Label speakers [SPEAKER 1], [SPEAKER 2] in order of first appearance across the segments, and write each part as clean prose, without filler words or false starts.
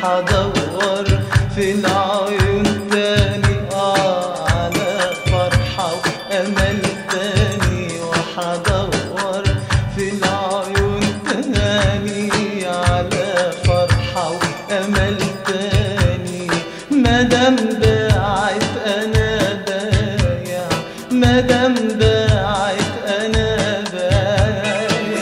[SPEAKER 1] وحدور في العيون تاني على فرحة وأمل تاني، وحدور في العيون تاني على فرحة وأمل تاني. مادام بعت أنا بايع، مادام بعت أنا بايع.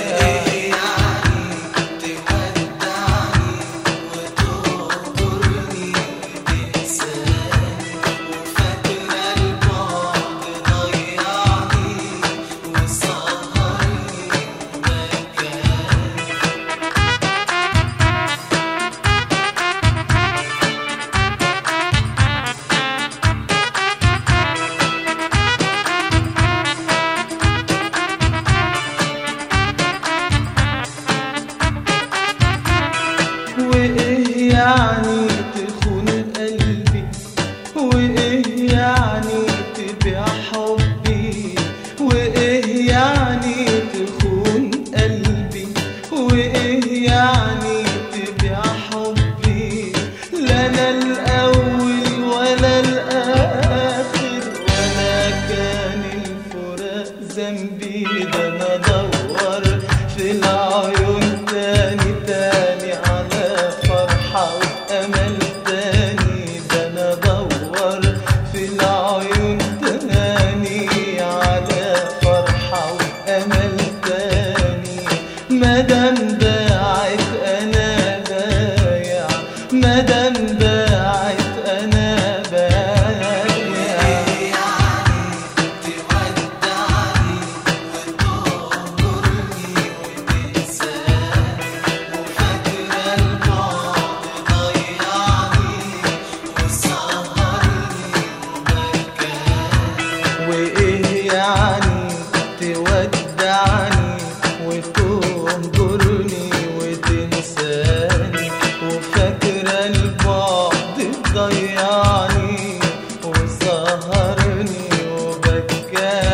[SPEAKER 1] وإيه يعني تخون قلبي، وإيه يعني تبيع حبي، وإيه يعني تخون قلبي، وإيه يعني تبيع حبي. لا أنا الأول ولا الآخر، ولا كان الفراق ذنبي. ده أنا أدور في العيون تاني تاني على فرحة وأمل تاني. ده أنا أدور في العيون تاني على فرحة وأمل تاني. مادام باعت أنا بايع، مادام باعت أنا بايع. وإيه يعني تودعني وتهجرني وتنساني، وفاكرة البعد ضيعني وسهرني وبكاني.